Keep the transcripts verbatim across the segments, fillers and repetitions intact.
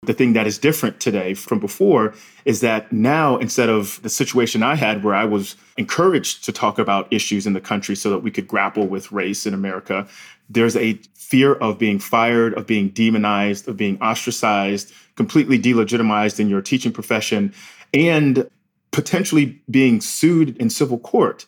The thing that is different today from before is that now, instead of the situation I had where I was encouraged to talk about issues in the country so that we could grapple with race in America, there's a fear of being fired, of being demonized, of being ostracized, completely delegitimized in your teaching profession, and potentially being sued in civil court.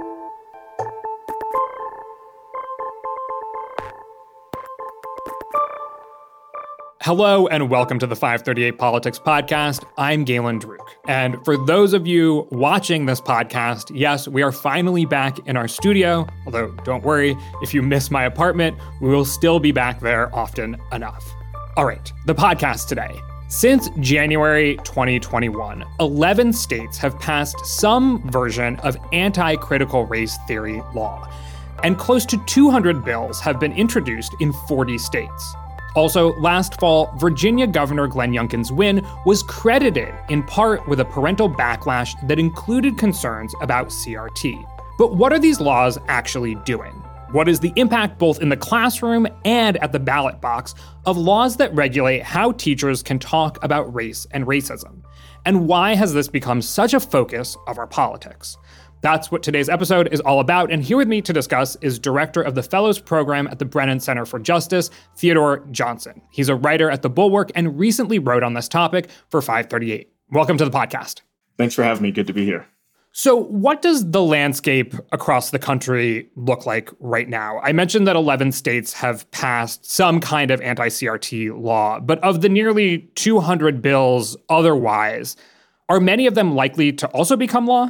Hello and welcome to the five thirty-eight Politics Podcast. I'm Galen Druk. And for those of you watching this podcast, yes, we are finally back in our studio. Although, don't worry, if you miss my apartment, we will still be back there often enough. All right, the podcast today. Since January twenty twenty-one, eleven states have passed some version of anti-critical race theory law. And close to two hundred bills have been introduced in forty states. Also, last fall, Virginia Governor Glenn Youngkin's win was credited in part with a parental backlash that included concerns about C R T. But what are these laws actually doing? What is the impact both in the classroom and at the ballot box of laws that regulate how teachers can talk about race and racism? And why has this become such a focus of our politics? That's what today's episode is all about, and here with me to discuss is Director of the Fellows Program at the Brennan Center for Justice, Theodore Johnson. He's a writer at The Bulwark and recently wrote on this topic for five thirty-eight. Welcome to the podcast. Thanks for having me. Good to be here. So what does the landscape across the country look like right now? I mentioned that eleven states have passed some kind of anti-C R T law, but of the nearly two hundred bills otherwise, are many of them likely to also become law?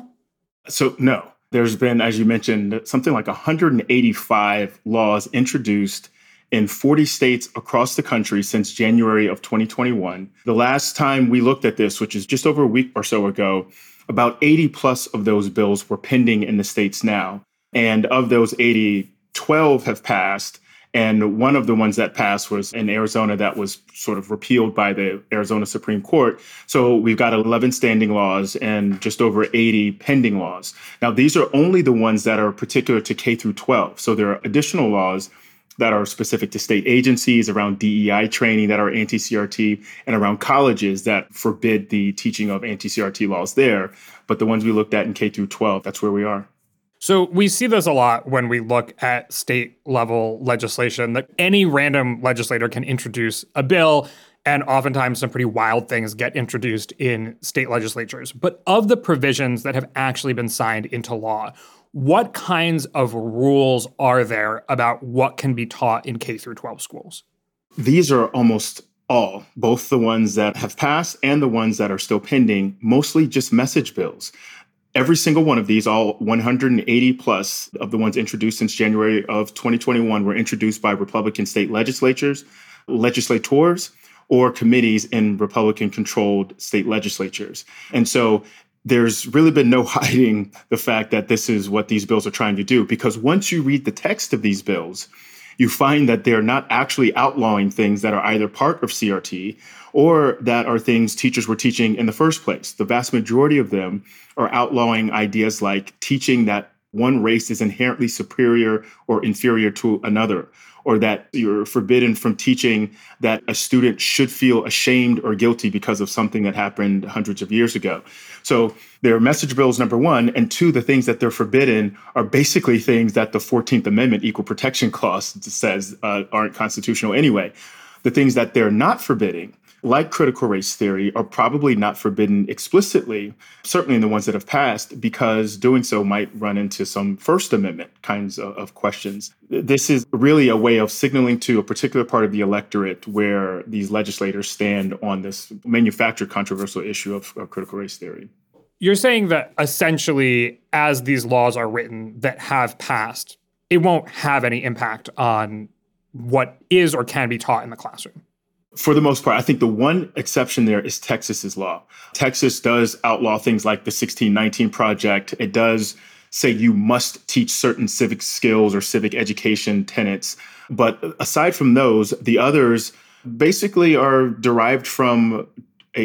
So no, there's been, as you mentioned, something like one hundred eighty-five laws introduced in forty states across the country since January of twenty twenty-one. The last time we looked at this, which is just over a week or so ago, about eighty plus of those bills were pending in the states now. And of those eighty, twelve have passed. And one of the ones that passed was in Arizona that was sort of repealed by the Arizona Supreme Court. So we've got eleven standing laws and just over eighty pending laws. Now, these are only the ones that are particular to K through twelve. So there are additional laws that are specific to state agencies around D E I training that are anti-C R T and around colleges that forbid the teaching of anti-C R T laws there. But the ones we looked at in K through twelve, that's where we are. So we see this a lot when we look at state level legislation, that any random legislator can introduce a bill, and oftentimes some pretty wild things get introduced in state legislatures. But of the provisions that have actually been signed into law, what kinds of rules are there about what can be taught in K through twelve schools? These are almost all, both the ones that have passed and the ones that are still pending, mostly just message bills. Every single one of these, all one hundred eighty plus of the ones introduced since January of twenty twenty-one, were introduced by Republican state legislatures, legislators, or committees in Republican-controlled state legislatures. And so there's really been no hiding the fact that this is what these bills are trying to do, because once you read the text of these bills, you find that they're not actually outlawing things that are either part of C R T or that are things teachers were teaching in the first place. The vast majority of them are outlawing ideas like teaching that one race is inherently superior or inferior to another, or that you're forbidden from teaching that a student should feel ashamed or guilty because of something that happened hundreds of years ago. So they're message bills, number one, and two, the things that they're forbidden are basically things that the fourteenth Amendment Equal Protection Clause says uh, aren't constitutional anyway. The things that they're not forbidding, like critical race theory, are probably not forbidden explicitly, certainly in the ones that have passed, because doing so might run into some First Amendment kinds of, of questions. This is really a way of signaling to a particular part of the electorate where these legislators stand on this manufactured controversial issue of, of critical race theory. You're saying that essentially, as these laws are written that have passed, it won't have any impact on what is or can be taught in the classroom. For the most part, I think the one exception there is Texas's law. Texas does outlaw things like the sixteen nineteen Project. It does say you must teach certain civic skills or civic education tenets. But aside from those, the others basically are derived from a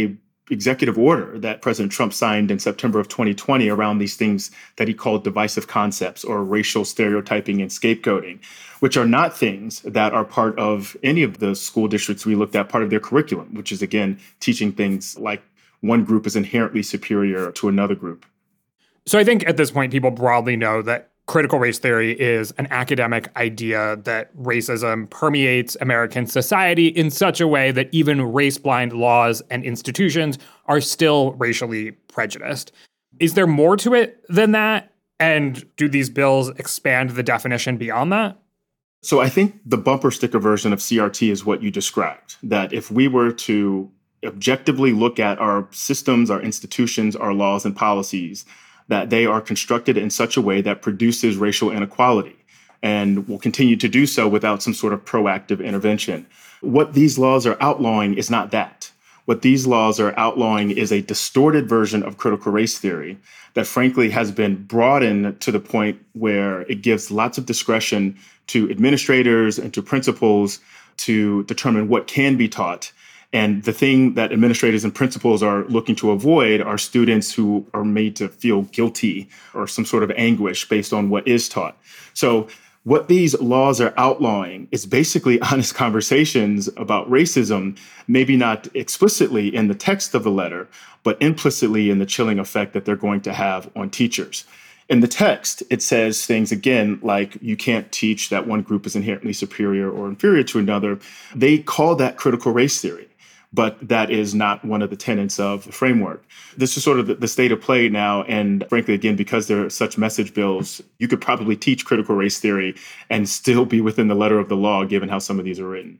executive order that President Trump signed in September of twenty twenty around these things that he called divisive concepts or racial stereotyping and scapegoating, which are not things that are part of any of the school districts we looked at, part of their curriculum, which is, again, teaching things like one group is inherently superior to another group. So I think at this point, people broadly know that critical race theory is an academic idea that racism permeates American society in such a way that even race-blind laws and institutions are still racially prejudiced. Is there more to it than that? And do these bills expand the definition beyond that? So I think the bumper sticker version of C R T is what you described, that if we were to objectively look at our systems, our institutions, our laws and policies, that they are constructed in such a way that produces racial inequality and will continue to do so without some sort of proactive intervention. What these laws are outlawing is not that. What these laws are outlawing is a distorted version of critical race theory that frankly has been broadened to the point where it gives lots of discretion to administrators and to principals to determine what can be taught. And the thing that administrators and principals are looking to avoid are students who are made to feel guilty or some sort of anguish based on what is taught. So what these laws are outlawing is basically honest conversations about racism, maybe not explicitly in the text of the letter, but implicitly in the chilling effect that they're going to have on teachers. In the text, it says things, again, like you can't teach that one group is inherently superior or inferior to another. They call that critical race theory, but that is not one of the tenets of the framework. This is sort of the, the state of play now. And frankly, again, because there are such message bills, you could probably teach critical race theory and still be within the letter of the law, given how some of these are written.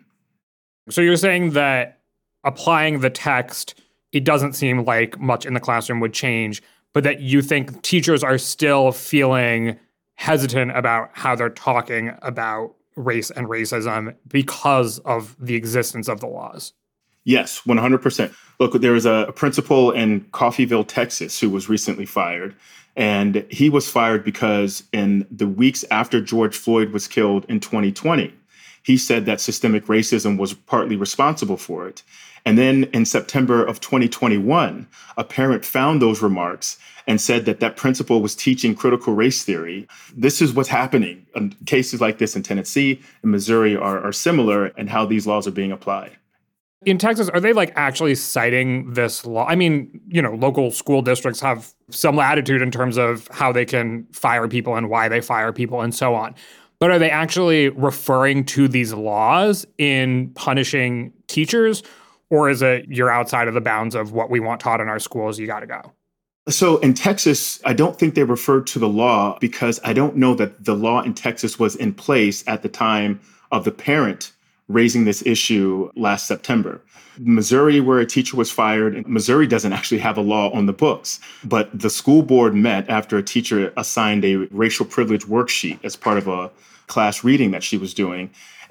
So you're saying that applying the text, it doesn't seem like much in the classroom would change, but that you think teachers are still feeling hesitant about how they're talking about race and racism because of the existence of the laws. Yes, one hundred percent. Look, there was a principal in Coffeyville, Texas, who was recently fired. And he was fired because in the weeks after George Floyd was killed in twenty twenty, he said that systemic racism was partly responsible for it. And then in September of twenty twenty-one, a parent found those remarks and said that that principal was teaching critical race theory. This is what's happening. And cases like this in Tennessee and Missouri are, are similar in how these laws are being applied. In Texas, are they like actually citing this law? I mean, you know, local school districts have some latitude in terms of how they can fire people and why they fire people and so on. But are they actually referring to these laws in punishing teachers? Or is it you're outside of the bounds of what we want taught in our schools, you got to go? So in Texas, I don't think they referred to the law because I don't know that the law in Texas was in place at the time of the parent raising this issue last September. Missouri, where a teacher was fired, Missouri doesn't actually have a law on the books, but the school board met after a teacher assigned a racial privilege worksheet as part of a class reading that she was doing.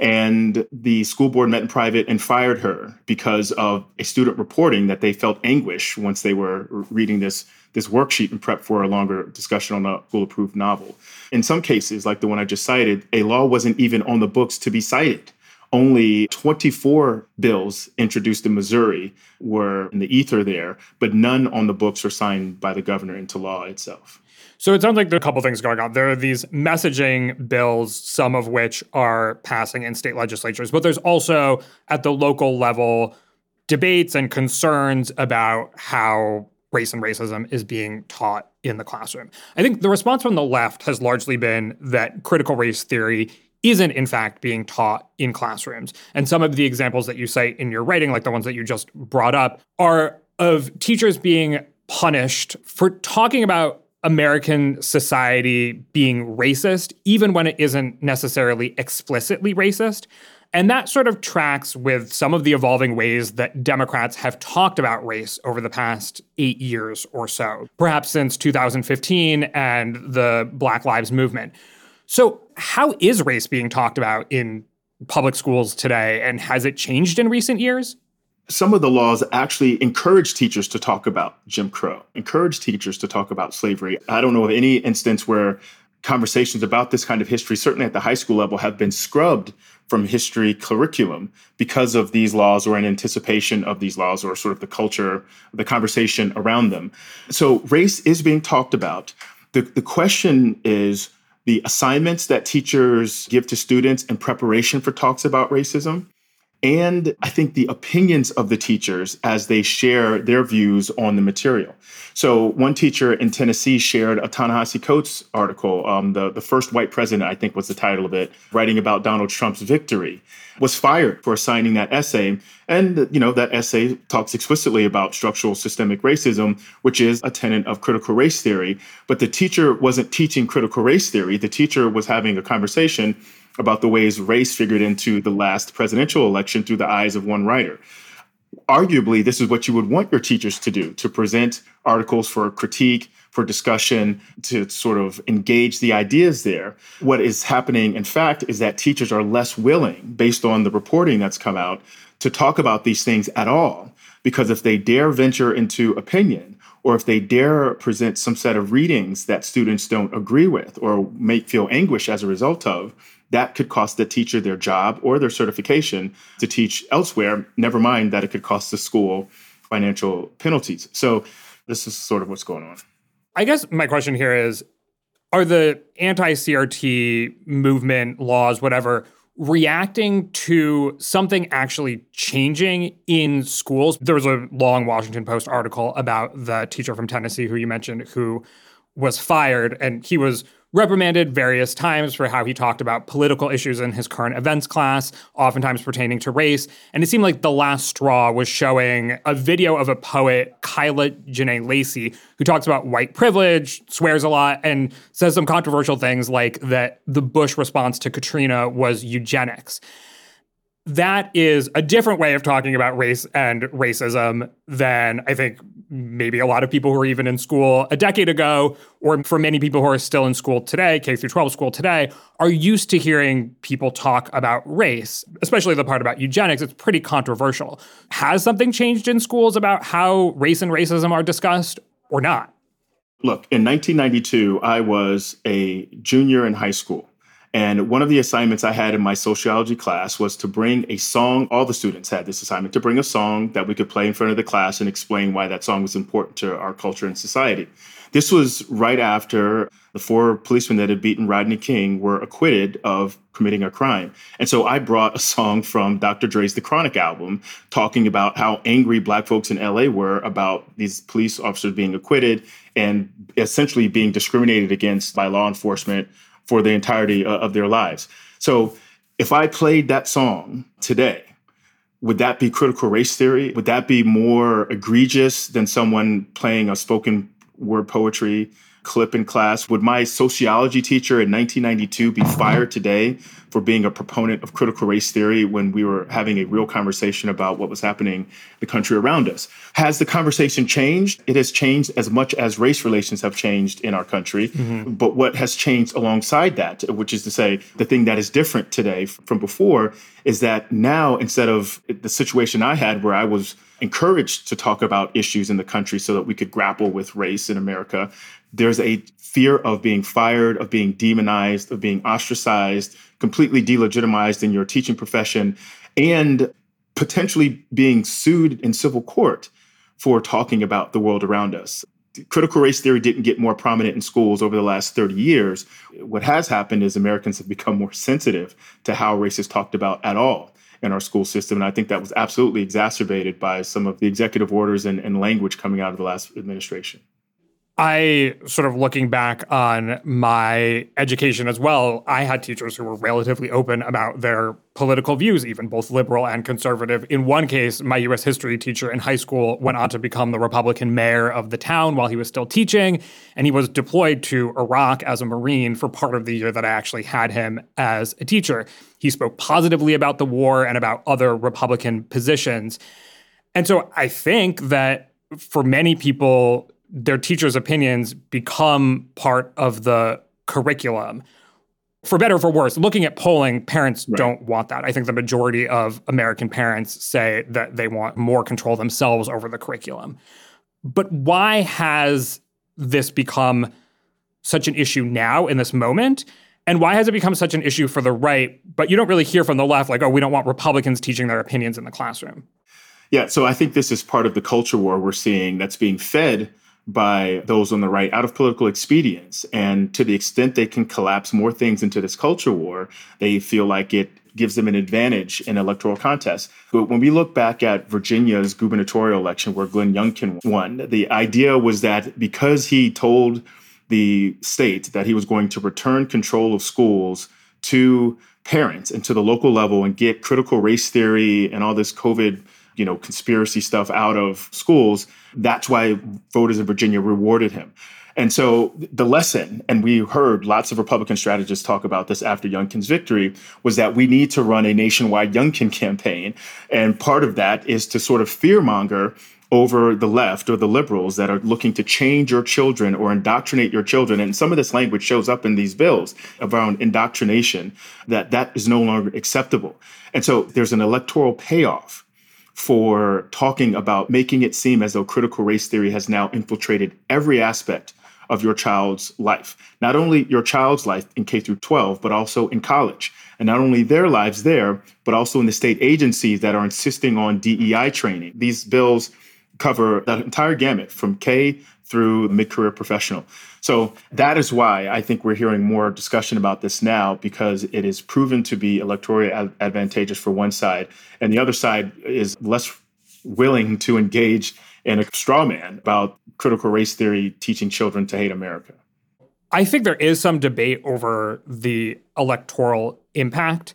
And the school board met in private and fired her because of a student reporting that they felt anguish once they were reading this, this worksheet in prep for a longer discussion on a school-approved novel. In some cases, like the one I just cited, a law wasn't even on the books to be cited. Only twenty-four bills introduced in Missouri were in the ether there, but none on the books were signed by the governor into law itself. So it sounds like there are a couple things going on. There are these messaging bills, some of which are passing in state legislatures, but there's also at the local level debates and concerns about how race and racism is being taught in the classroom. I think the response from the left has largely been that critical race theory isn't, in fact, being taught in classrooms. And some of the examples that you cite in your writing, like the ones that you just brought up, are of teachers being punished for talking about American society being racist, even when it isn't necessarily explicitly racist. And that sort of tracks with some of the evolving ways that Democrats have talked about race over the past eight years or so, perhaps since two thousand fifteen and the Black Lives Movement. So how is race being talked about in public schools today, and has it changed in recent years? Some of the laws actually encourage teachers to talk about Jim Crow, encourage teachers to talk about slavery. I don't know of any instance where conversations about this kind of history, certainly at the high school level, have been scrubbed from history curriculum because of these laws or in anticipation of these laws or sort of the culture, the conversation around them. So race is being talked about. The, the question is the assignments that teachers give to students in preparation for talks about racism, and I think the opinions of the teachers as they share their views on the material. So one teacher in Tennessee shared a Ta-Nehisi Coates article, um, the, the first white president, I think was the title of it, writing about Donald Trump's victory, was fired for signing that essay. And, you know, that essay talks explicitly about structural systemic racism, which is a tenet of critical race theory. But the teacher wasn't teaching critical race theory. The teacher was having a conversation about the ways race figured into the last presidential election through the eyes of one writer. Arguably, this is what you would want your teachers to do, to present articles for critique, for discussion, to sort of engage the ideas there. What is happening, in fact, is that teachers are less willing, based on the reporting that's come out, to talk about these things at all. Because if they dare venture into opinion, or if they dare present some set of readings that students don't agree with or make feel anguish as a result of, that could cost the teacher their job or their certification to teach elsewhere, never mind that it could cost the school financial penalties. So this is sort of what's going on. I guess my question here is, are the anti-C R T movement, laws, whatever, reacting to something actually changing in schools? There was a long Washington Post article about the teacher from Tennessee who you mentioned who was fired, and he was reprimanded various times for how he talked about political issues in his current events class, oftentimes pertaining to race. And it seemed like the last straw was showing a video of a poet, Kyla Janae Lacey, who talks about white privilege, swears a lot, and says some controversial things like that the Bush response to Katrina was eugenics. That is a different way of talking about race and racism than I think maybe a lot of people who were even in school a decade ago, or for many people who are still in school today, K through twelve school today, are used to hearing people talk about race, especially the part about eugenics. It's pretty controversial. Has something changed in schools about how race and racism are discussed or not? Look, in nineteen ninety-two, I was a junior in high school. And one of the assignments I had in my sociology class was to bring a song. All the students had this assignment to bring a song that we could play in front of the class and explain why that song was important to our culture and society. This was right after the four policemen that had beaten Rodney King were acquitted of committing a crime. And so I brought a song from Doctor Dre's The Chronic album talking about how angry Black folks in L A were about these police officers being acquitted and essentially being discriminated against by law enforcement for the entirety of their lives. So if I played that song today, would that be critical race theory? Would that be more egregious than someone playing a spoken word poetry clip in class? Would my sociology teacher in nineteen ninety-two be fired today for being a proponent of critical race theory when we were having a real conversation about what was happening in the country around us? Has the conversation changed? It has changed as much as race relations have changed in our country. Mm-hmm. But what has changed alongside that, which is to say the thing that is different today from before, is that now instead of the situation I had where I was encouraged to talk about issues in the country so that we could grapple with race in America, there's a fear of being fired, of being demonized, of being ostracized, completely delegitimized in your teaching profession, and potentially being sued in civil court for talking about the world around us. Critical race theory didn't get more prominent in schools over the last thirty years. What has happened is Americans have become more sensitive to how race is talked about at all in our school system. And I think that was absolutely exacerbated by some of the executive orders and, and language coming out of the last administration. I, sort of looking back on my education as well, I had teachers who were relatively open about their political views, even both liberal and conservative. In one case, my U S history teacher in high school went on to become the Republican mayor of the town while he was still teaching, and he was deployed to Iraq as a Marine for part of the year that I actually had him as a teacher. He spoke positively about the war and about other Republican positions. And so I think that for many people, their teachers' opinions become part of the curriculum. For better or for worse, looking at polling, parents right. don't want that. I think the majority of American parents say that they want more control themselves over the curriculum. But why has this become such an issue now in this moment? And why has it become such an issue for the right, but you don't really hear from the left like, oh, we don't want Republicans teaching their opinions in the classroom? Yeah, so I think this is part of the culture war we're seeing that's being fed by those on the right out of political expedience. And to the extent they can collapse more things into this culture war, they feel like it gives them an advantage in electoral contests. But when we look back at Virginia's gubernatorial election where Glenn Youngkin won, the idea was that because he told the state that he was going to return control of schools to parents and to the local level and get critical race theory and all this COVID, you know, conspiracy stuff out of schools, that's why voters in Virginia rewarded him. And so the lesson, and we heard lots of Republican strategists talk about this after Youngkin's victory, was that we need to run a nationwide Youngkin campaign. And part of that is to sort of fearmonger over the left or the liberals that are looking to change your children or indoctrinate your children. And some of this language shows up in these bills around indoctrination, that that is no longer acceptable. And so there's an electoral payoff for talking about making it seem as though critical race theory has now infiltrated every aspect of your child's life, not only your child's life in K through twelve, but also in college, and not only their lives there, but also in the state agencies that are insisting on D E I training. These bills cover that entire gamut from K through mid-career professional. So that is why I think we're hearing more discussion about this now, because it is proven to be electorally ad- advantageous for one side, and the other side is less willing to engage in a straw man about critical race theory teaching children to hate America. I think there is some debate over the electoral impact.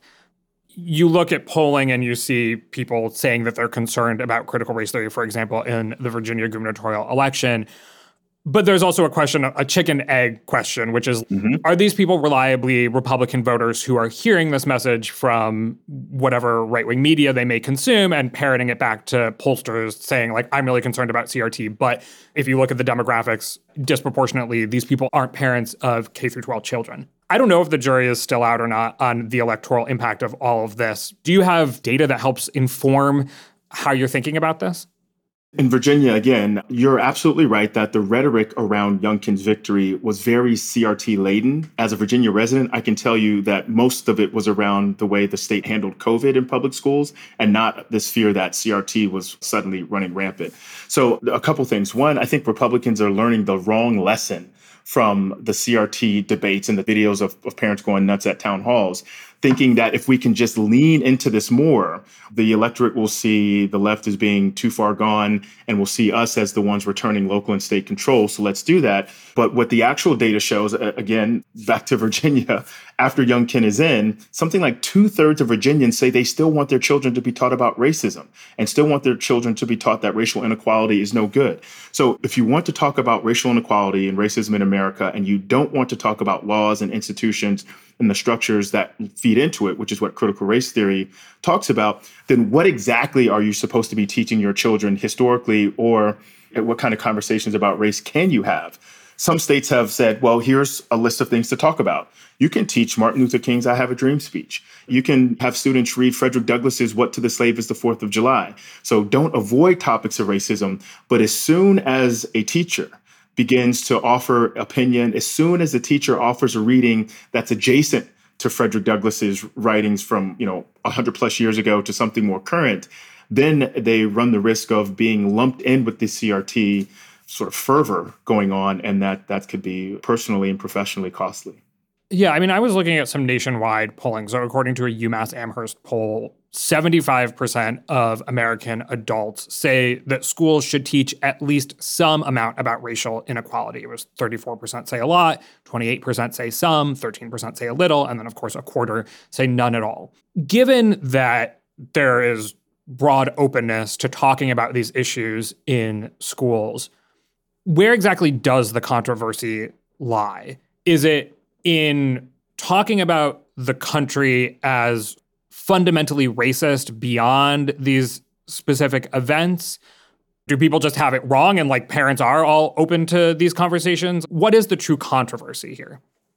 You look at polling and you see people saying that they're concerned about critical race theory, for example, in the Virginia gubernatorial election. But there's also a question, a chicken egg question, which is, mm-hmm. are these people reliably Republican voters who are hearing this message from whatever right-wing media they may consume and parroting it back to pollsters saying, like, I'm really concerned about C R T. But if you look at the demographics, disproportionately, these people aren't parents of K through twelve children. I don't know if the jury is still out or not on the electoral impact of all of this. Do you have data that helps inform how you're thinking about this? In Virginia, again, you're absolutely right that the rhetoric around Youngkin's victory was very C R T laden. As a Virginia resident, I can tell you that most of it was around the way the state handled COVID in public schools and not this fear that C R T was suddenly running rampant. So a couple things. One, I think Republicans are learning the wrong lesson from the C R T debates and the videos of, of parents going nuts at town halls, thinking that if we can just lean into this more, the electorate will see the left as being too far gone and will see us as the ones returning local and state control. So let's do that. But what the actual data shows, again, back to Virginia, after Youngkin is in, something like two thirds of Virginians say they still want their children to be taught about racism and still want their children to be taught that racial inequality is no good. So if you want to talk about racial inequality and racism in America, and you don't want to talk about laws and institutions and the structures that feed into it, which is what critical race theory talks about, then what exactly are you supposed to be teaching your children historically, or what kind of conversations about race can you have? Some states have said, well, here's a list of things to talk about. You can teach Martin Luther King's I Have a Dream speech. You can have students read Frederick Douglass's What to the Slave is the Fourth of July. So don't avoid topics of racism, but as soon as a teacher begins to offer opinion, as soon as the teacher offers a reading that's adjacent to Frederick Douglass's writings from, you know, one hundred plus years ago to something more current, then they run the risk of being lumped in with the C R T sort of fervor going on, and that that could be personally and professionally costly. Yeah, I mean, I was looking at some nationwide polling. So according to a UMass Amherst poll, seventy-five percent of American adults say that schools should teach at least some amount about racial inequality. It was thirty-four percent say a lot, twenty-eight percent say some, thirteen percent say a little, and then, of course, a quarter say none at all. Given that there is broad openness to talking about these issues in schools, where exactly does the controversy lie? Is it in talking about the country as fundamentally racist beyond these specific events? Do people just have it wrong and like parents are all open to these conversations? What is the true controversy here?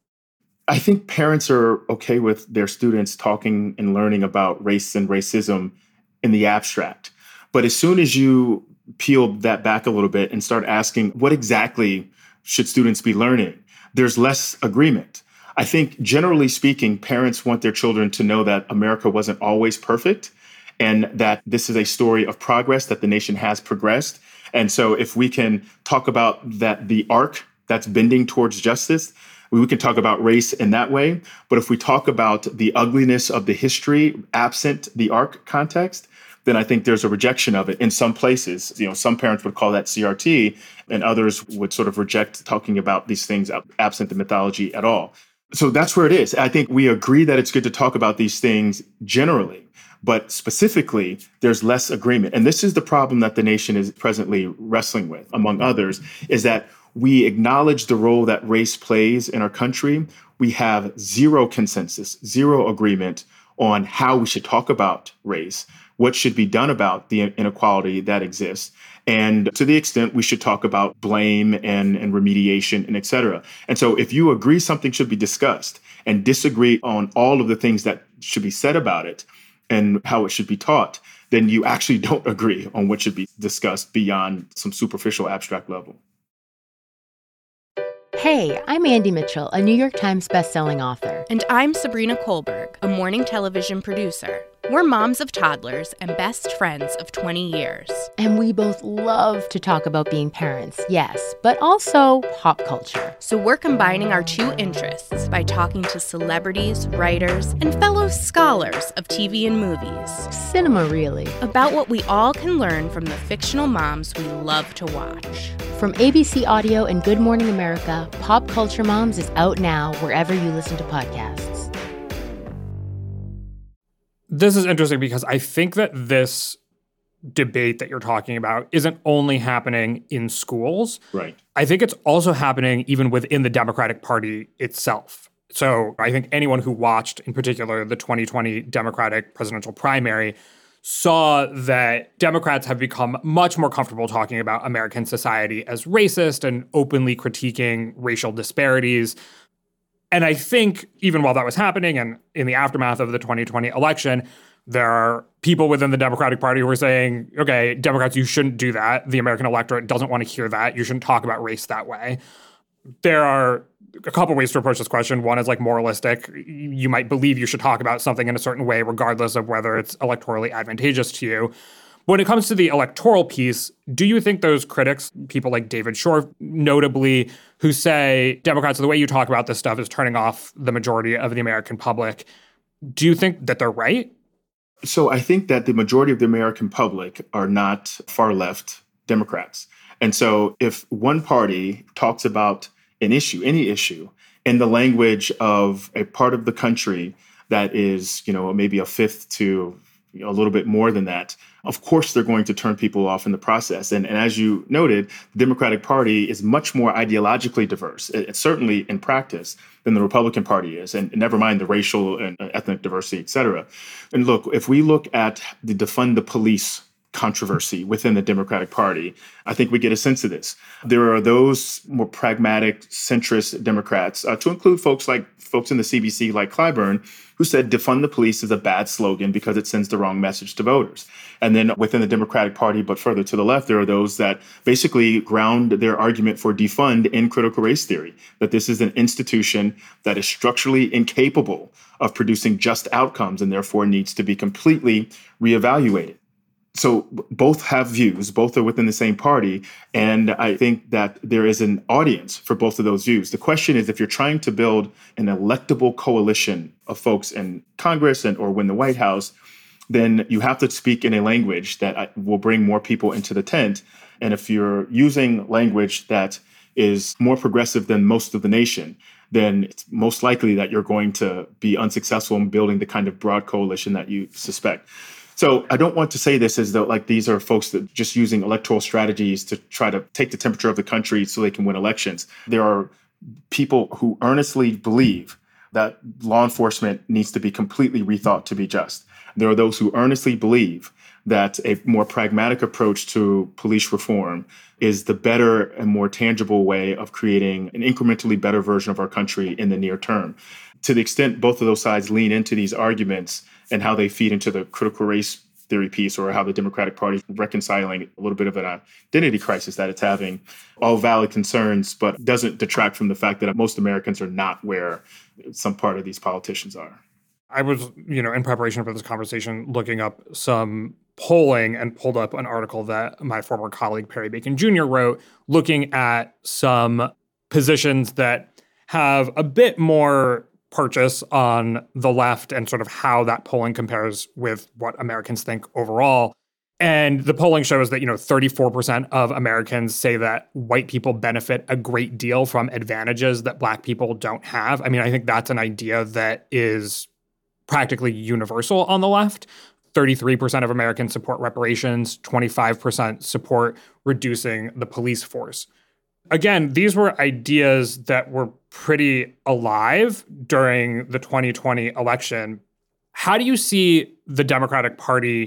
I think parents are okay with their students talking and learning about race and racism in the abstract. But as soon as you peel that back a little bit and start asking, what exactly should students be learning? there's less agreement. I think generally speaking, parents want their children to know that America wasn't always perfect and that this is a story of progress, that the nation has progressed. And so if we can talk about that, the arc that's bending towards justice, we can talk about race in that way. But if we talk about the ugliness of the history absent the arc context, then I think there's a rejection of it in some places. You know, some parents would call that C R T, and others would sort of reject talking about these things absent the mythology at all. So that's where it is. I think we agree that it's good to talk about these things generally, but specifically, there's less agreement. And this is the problem that the nation is presently wrestling with, among others, is that we acknowledge the role that race plays in our country. We have zero consensus, zero agreement on how we should talk about race, what should be done about the inequality that exists, and to the extent we should talk about blame and, and remediation and et cetera. And so if you agree something should be discussed and disagree on all of the things that should be said about it and how it should be taught, then you actually don't agree on what should be discussed beyond some superficial abstract level. Hey, I'm Andy Mitchell, a New York Times bestselling author. And I'm Sabrina Kohlberg, a morning television producer. We're moms of toddlers and best friends of twenty years. And we both love to talk about being parents, yes, but also pop culture. So we're combining our two interests by talking to celebrities, writers, and fellow scholars of T V and movies. Cinema, really. About what we all can learn from the fictional moms we love to watch. From A B C Audio and Good Morning America, Pop Culture Moms is out now wherever you listen to podcasts. This is interesting because I think that this debate that you're talking about isn't only happening in schools. Right. I think it's also happening even within the Democratic Party itself. So I think anyone who watched, in particular, the twenty twenty Democratic presidential primary saw that Democrats have become much more comfortable talking about American society as racist and openly critiquing racial disparities. And I think even while that was happening and in the aftermath of the twenty twenty election, there are people within the Democratic Party who are saying, okay, Democrats, you shouldn't do that. The American electorate doesn't want to hear that. You shouldn't talk about race that way. There are a couple ways to approach this question. One is like moralistic. You might believe you should talk about something in a certain way, regardless of whether it's electorally advantageous to you. When it comes to the electoral piece, do you think those critics, people like David Shor, notably, who say, Democrats, the way you talk about this stuff is turning off the majority of the American public, do you think that they're right? So I think that the majority of the American public are not far left Democrats. And so if one party talks about an issue, any issue, in the language of a part of the country that is, you know, maybe a fifth to you know, a little bit more than that, of course, they're going to turn people off in the process. And, and as you noted, the Democratic Party is much more ideologically diverse, it, certainly in practice, than the Republican Party is, and never mind the racial and ethnic diversity, et cetera. And look, if we look at the defund the police controversy within the Democratic Party, I think we get a sense of this. There are those more pragmatic, centrist Democrats, uh, to include folks like folks in the C B C like Clyburn, who said defund the police is a bad slogan because it sends the wrong message to voters. And then within the Democratic Party, but further to the left, there are those that basically ground their argument for defund in critical race theory, that this is an institution that is structurally incapable of producing just outcomes and therefore needs to be completely reevaluated. So both have views, both are within the same party, and I think that there is an audience for both of those views. The question is, if you're trying to build an electable coalition of folks in Congress and or win the White House, then you have to speak in a language that will bring more people into the tent. And if you're using language that is more progressive than most of the nation, then it's most likely that you're going to be unsuccessful in building the kind of broad coalition that you suspect. So I don't want to say this as though like these are folks that just using electoral strategies to try to take the temperature of the country so they can win elections. There are people who earnestly believe that law enforcement needs to be completely rethought to be just. There are those who earnestly believe that a more pragmatic approach to police reform is the better and more tangible way of creating an incrementally better version of our country in the near term. To the extent both of those sides lean into these arguments and how they feed into the critical race theory piece, or how the Democratic Party is reconciling a little bit of an identity crisis that it's having. All valid concerns, but doesn't detract from the fact that most Americans are not where some part of these politicians are. I was, you know, in preparation for this conversation, looking up some polling and pulled up an article that my former colleague Perry Bacon Junior wrote, looking at some positions that have a bit more purchase on the left and sort of how that polling compares with what Americans think overall. And the polling shows that, you know, thirty-four percent of Americans say that white people benefit a great deal from advantages that Black people don't have. I mean, I think that's an idea that is practically universal on the left. thirty-three percent of Americans support reparations, twenty-five percent support reducing the police force. Again, these were ideas that were pretty alive during the twenty twenty election. How do you see the Democratic Party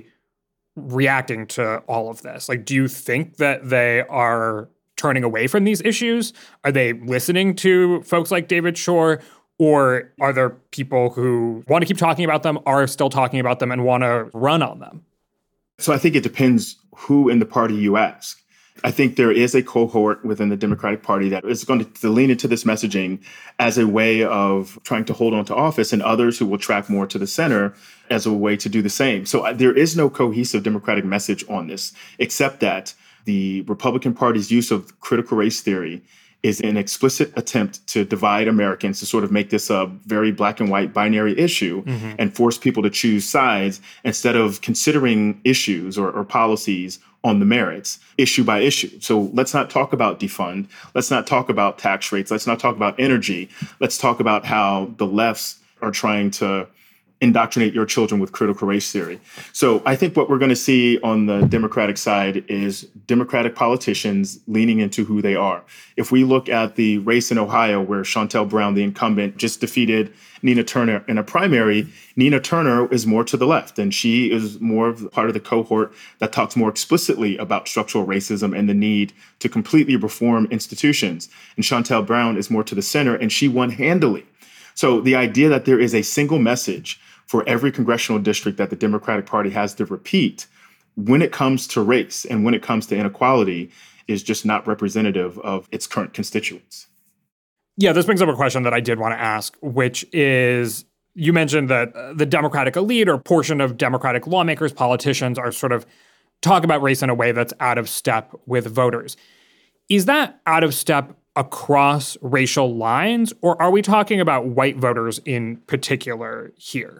reacting to all of this? Like, do you think that they are turning away from these issues? Are they listening to folks like David Shor? Or are there people who want to keep talking about them, are still talking about them, and want to run on them? So I think it depends who in the party you ask. I think there is a cohort within the Democratic Party that is going to lean into this messaging as a way of trying to hold on to office, and others who will track more to the center as a way to do the same. So there is no cohesive Democratic message on this, except that the Republican Party's use of critical race theory is an explicit attempt to divide Americans, to sort of make this a very black and white binary issue mm-hmm. and force people to choose sides instead of considering issues or, or policies on the merits, issue by issue. So let's not talk about defund. Let's not talk about tax rates. Let's not talk about energy. Let's talk about how the lefts are trying to indoctrinate your children with critical race theory. So I think what we're going to see on the Democratic side is Democratic politicians leaning into who they are. If we look at the race in Ohio, where Shontel Brown, the incumbent, just defeated Nina Turner in a primary, Nina Turner is more to the left, and she is more of part of the cohort that talks more explicitly about structural racism and the need to completely reform institutions. And Shontel Brown is more to the center, and she won handily. So the idea that there is a single message for every congressional district that the Democratic Party has to repeat when it comes to race and when it comes to inequality is just not representative of its current constituents. Yeah, this brings up a question that I did want to ask, which is, you mentioned that the Democratic elite or portion of Democratic lawmakers, politicians are sort of talk about race in a way that's out of step with voters. Is that out of step across racial lines, or are we talking about white voters in particular here?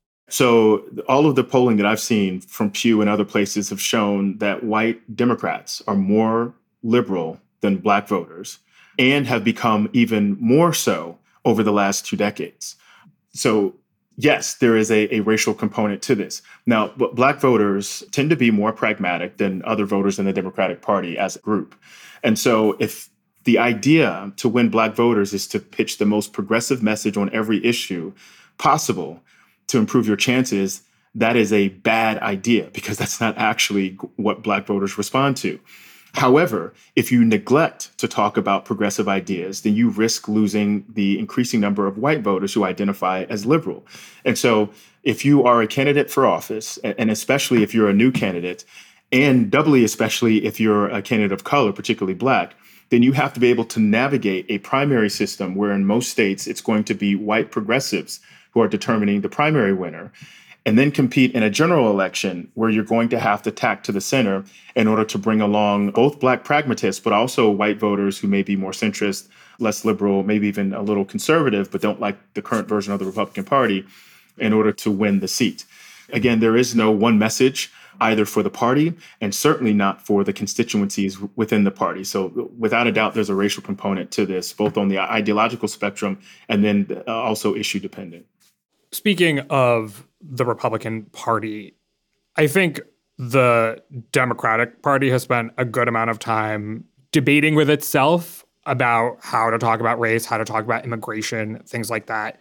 So all of the polling that I've seen from Pew and other places have shown that white Democrats are more liberal than Black voters and have become even more so over the last two decades. So yes, there is a, a racial component to this. Now, but Black voters tend to be more pragmatic than other voters in the Democratic Party as a group. And so if the idea to win Black voters is to pitch the most progressive message on every issue possible to improve your chances, that is a bad idea, because that's not actually what Black voters respond to. However, if you neglect to talk about progressive ideas, then you risk losing the increasing number of white voters who identify as liberal. And so if you are a candidate for office, and especially if you're a new candidate, and doubly especially if you're a candidate of color, particularly Black, then you have to be able to navigate a primary system where in most states it's going to be white progressives who are determining the primary winner, and then compete in a general election where you're going to have to tack to the center in order to bring along both Black pragmatists, but also white voters who may be more centrist, less liberal, maybe even a little conservative, but don't like the current version of the Republican Party in order to win the seat. Again, there is no one message either for the party and certainly not for the constituencies within the party. So without a doubt, there's a racial component to this, both on the ideological spectrum and then also issue dependent. Speaking of the Republican Party, I think the Democratic Party has spent a good amount of time debating with itself about how to talk about race, how to talk about immigration, things like that.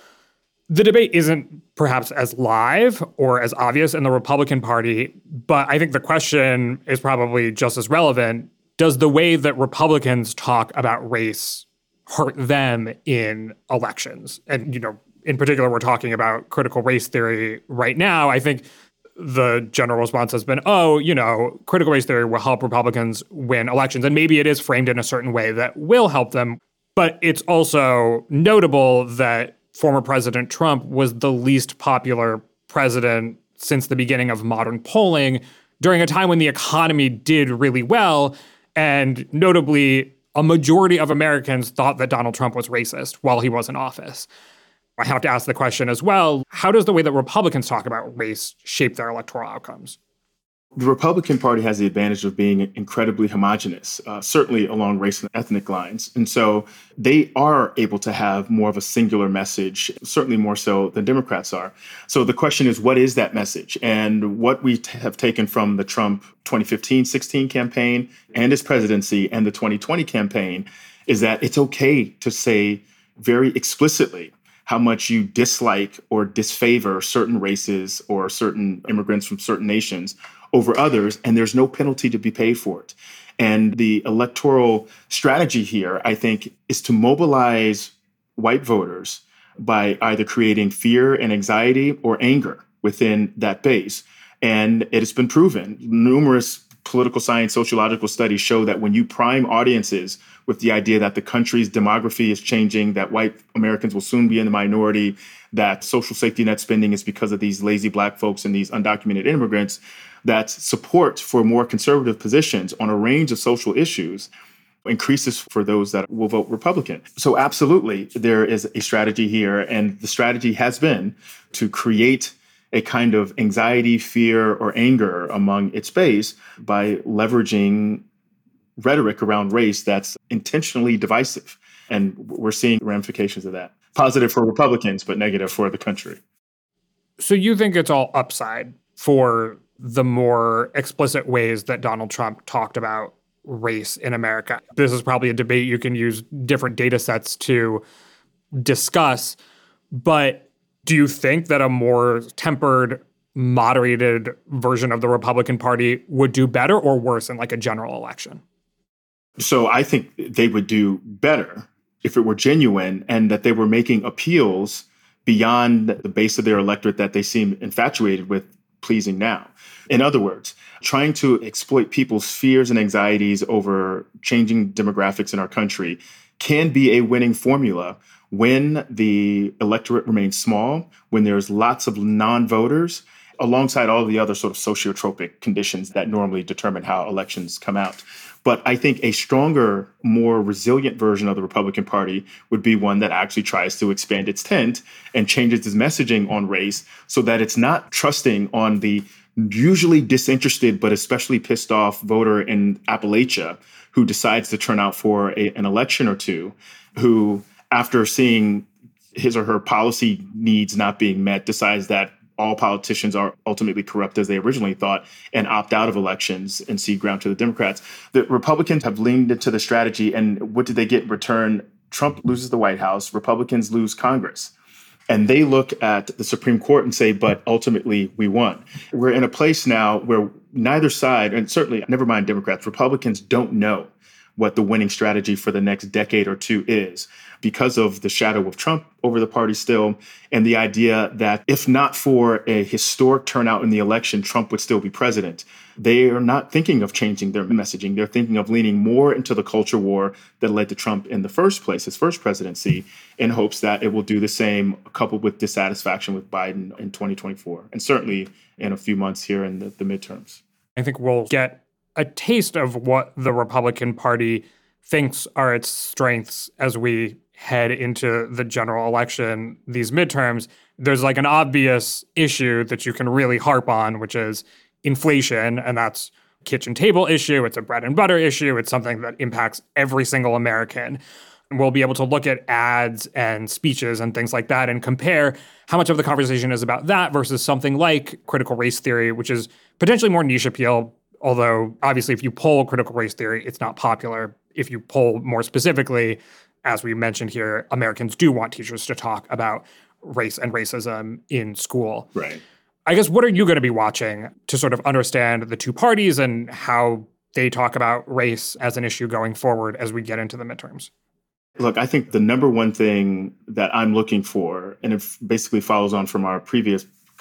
The debate isn't perhaps as live or as obvious in the Republican Party, but I think the question is probably just as relevant. Does the way that Republicans talk about race hurt them in elections? And, you know, in particular, we're talking about critical race theory right now. I think the general response has been, oh, you know, critical race theory will help Republicans win elections. And maybe it is framed in a certain way that will help them. But it's also notable that former President Trump was the least popular president since the beginning of modern polling during a time when the economy did really well. And notably, a majority of Americans thought that Donald Trump was racist while he was in office. I have to ask the question as well, how does the way that Republicans talk about race shape their electoral outcomes? The Republican Party has the advantage of being incredibly homogenous, uh, certainly along race and ethnic lines. And so they are able to have more of a singular message, certainly more so than Democrats are. So the question is, what is that message? And what we t- have taken from the Trump twenty fifteen sixteen campaign and his presidency and the twenty twenty campaign is that it's okay to say very explicitly how much you dislike or disfavor certain races or certain immigrants from certain nations over others, and there's no penalty to be paid for it. And the electoral strategy here, I think, is to mobilize white voters by either creating fear and anxiety or anger within that base. And it has been proven. Numerous political science, sociological studies show that when you prime audiences with the idea that the country's demography is changing, that white Americans will soon be in the minority, that social safety net spending is because of these lazy Black folks and these undocumented immigrants, that support for more conservative positions on a range of social issues increases for those that will vote Republican. So absolutely, there is a strategy here, and the strategy has been to create a kind of anxiety, fear, or anger among its base by leveraging rhetoric around race that's intentionally divisive. And we're seeing ramifications of that. Positive for Republicans, but negative for the country. So you think it's all upside for the more explicit ways that Donald Trump talked about race in America? This is probably a debate you can use different data sets to discuss, but do you think that a more tempered, moderated version of the Republican Party would do better or worse in like a general election? So I think they would do better if it were genuine and that they were making appeals beyond the base of their electorate that they seem infatuated with pleasing now. In other words, trying to exploit people's fears and anxieties over changing demographics in our country can be a winning formula when the electorate remains small, when there's lots of non-voters, alongside all the other sort of sociotropic conditions that normally determine how elections come out. But I think a stronger, more resilient version of the Republican Party would be one that actually tries to expand its tent and changes its messaging on race so that it's not trusting on the usually disinterested but especially pissed off voter in Appalachia who decides to turn out for a, an election or two, who, after seeing his or her policy needs not being met, decides that all politicians are ultimately corrupt as they originally thought and opt out of elections and cede ground to the Democrats. The Republicans have leaned into the strategy, and what did they get in return? Trump loses the White House, Republicans lose Congress. And they look at the Supreme Court and say, but ultimately we won. We're in a place now where neither side, and certainly, never mind Democrats, Republicans don't know what the winning strategy for the next decade or two is because of the shadow of Trump over the party still, and the idea that if not for a historic turnout in the election, Trump would still be president. They are not thinking of changing their messaging. They're thinking of leaning more into the culture war that led to Trump in the first place, his first presidency, in hopes that it will do the same, coupled with dissatisfaction with Biden in twenty twenty-four, and certainly in a few months here in the, the midterms. I think we'll get a taste of what the Republican Party thinks are its strengths as we head into the general election, these midterms. There's like an obvious issue that you can really harp on, which is inflation, and that's a kitchen table issue. It's a bread and butter issue. It's something that impacts every single American. And we'll be able to look at ads and speeches and things like that and compare how much of the conversation is about that versus something like critical race theory, which is potentially more niche appeal. Although, obviously, if you poll critical race theory, it's not popular. If you poll more specifically, as we mentioned here, Americans do want teachers to talk about race and racism in school. Right. I guess, what are you going to be watching to sort of understand the two parties and how they talk about race as an issue going forward as we get into the midterms? Look, I think the number one thing that I'm looking for, and it basically follows on from our previous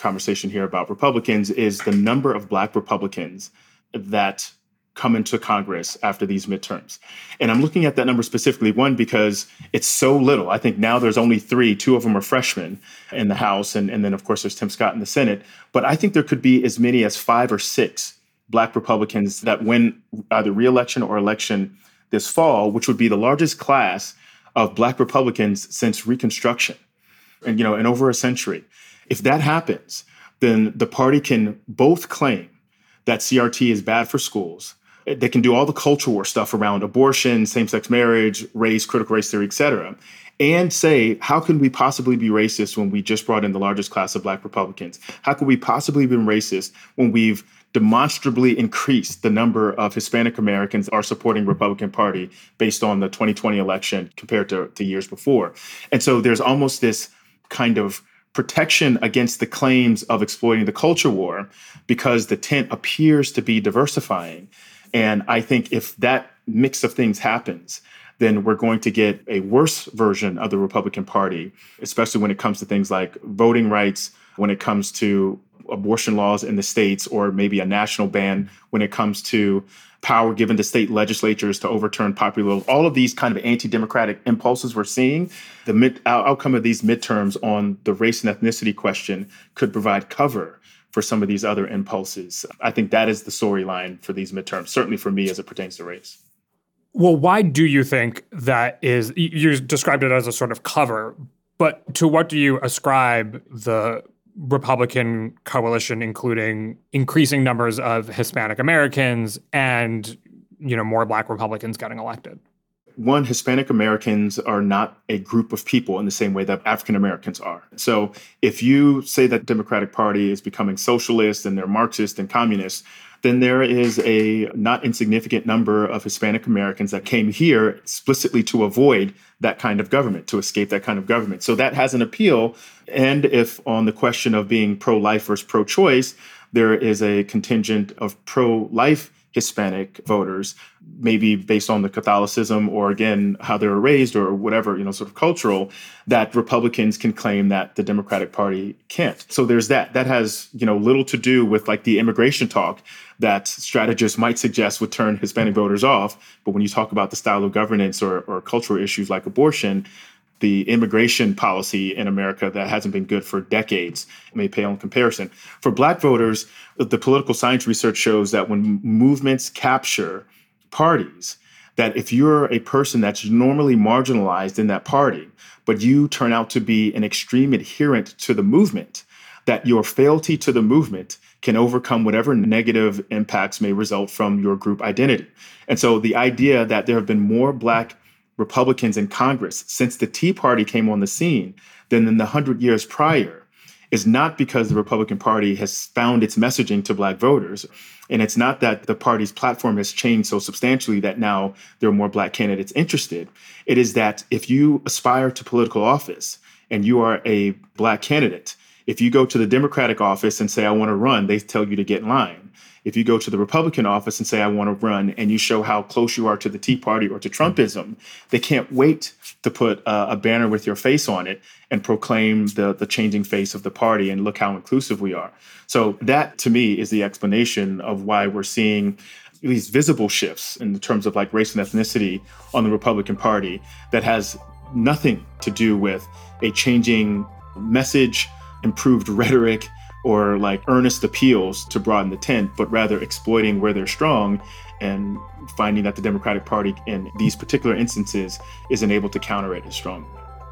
conversation here about Republicans is the number of Black Republicans that come into Congress after these midterms. And I'm looking at that number specifically, one, because it's so little. I think now there's only three. Two of them are freshmen in the House. And, and then, of course, there's Tim Scott in the Senate. But I think there could be as many as five or six Black Republicans that win either re-election or election this fall, which would be the largest class of Black Republicans since Reconstruction, and, you know, in over a century. If that happens, then the party can both claim that C R T is bad for schools. They can do all the culture war stuff around abortion, same-sex marriage, race, critical race theory, et cetera, and say, how can we possibly be racist when we just brought in the largest class of Black Republicans? How can we possibly be racist when we've demonstrably increased the number of Hispanic Americans are supporting Republican Party based on the twenty twenty election compared to, to years before? And so there's almost this kind of protection against the claims of exploiting the culture war because the tent appears to be diversifying. And I think if that mix of things happens, then we're going to get a worse version of the Republican Party, especially when it comes to things like voting rights, when it comes to abortion laws in the states, or maybe a national ban when it comes to power given to state legislatures to overturn popular laws. All of these kind of anti-democratic impulses we're seeing, the mid, outcome of these midterms on the race and ethnicity question could provide cover for some of these other impulses. I think that is the storyline for these midterms, certainly for me as it pertains to race. Well, why do you think that is? You described it as a sort of cover, but to what do you ascribe the Republican coalition, including increasing numbers of Hispanic Americans and, you know, more Black Republicans getting elected? One, Hispanic Americans are not a group of people in the same way that African Americans are. So if you say that the Democratic Party is becoming socialist and they're Marxist and communist, then there is a not insignificant number of Hispanic Americans that came here explicitly to avoid that kind of government, to escape that kind of government. So that has an appeal. And if on the question of being pro-life versus pro-choice, there is a contingent of pro-life Hispanic voters, maybe based on the Catholicism or, again, how they were raised or whatever, you know, sort of cultural, that Republicans can claim that the Democratic Party can't. So there's that. That has, you know, little to do with like the immigration talk that strategists might suggest would turn Hispanic voters off. But when you talk about the style of governance or, or cultural issues like abortion, the immigration policy in America that hasn't been good for decades may pale in comparison. For Black voters, the political science research shows that when movements capture parties, that if you're a person that's normally marginalized in that party, but you turn out to be an extreme adherent to the movement, that your fealty to the movement can overcome whatever negative impacts may result from your group identity. And so the idea that there have been more Black Republicans in Congress since the Tea Party came on the scene than in the hundred years prior is not because the Republican Party has found its messaging to Black voters. And it's not that the party's platform has changed so substantially that now there are more Black candidates interested. It is that if you aspire to political office and you are a Black candidate, if you go to the Democratic office and say, I want to run, they tell you to get in line. If you go to the Republican office and say, I want to run, and you show how close you are to the Tea Party or to Trumpism, they can't wait to put uh, a banner with your face on it and proclaim the, the changing face of the party and look how inclusive we are. So that, to me, is the explanation of why we're seeing these visible shifts in terms of like race and ethnicity on the Republican Party that has nothing to do with a changing message, improved rhetoric, or like earnest appeals to broaden the tent, but rather exploiting where they're strong and finding that the Democratic Party in these particular instances isn't able to counter it as strongly.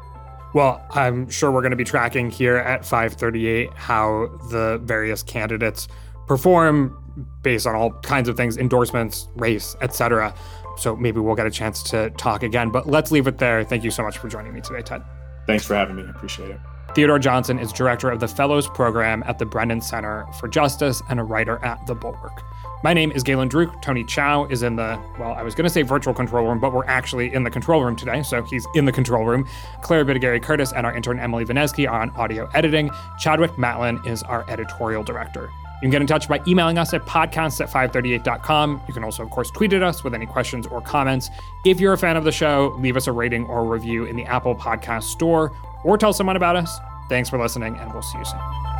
Well, I'm sure we're going to be tracking here at five thirty-eight how the various candidates perform based on all kinds of things, endorsements, race, et cetera. So maybe we'll get a chance to talk again, but let's leave it there. Thank you so much for joining me today, Ted. Thanks for having me. I appreciate it. Theodore Johnson is director of the Fellows Program at the Brennan Center for Justice and a writer at The Bulwark. My name is Galen Druk. Tony Chow is in the, well, I was going to say virtual control room, but we're actually in the control room today, so he's in the control room. Claire Bidigary Curtis and our intern Emily Vinesky are on audio editing. Chadwick Matlin is our editorial director. You can get in touch by emailing us at podcasts at five thirty-eight dot com. You can also, of course, tweet at us with any questions or comments. If you're a fan of the show, leave us a rating or review in the Apple Podcast Store or tell someone about us. Thanks for listening, and we'll see you soon.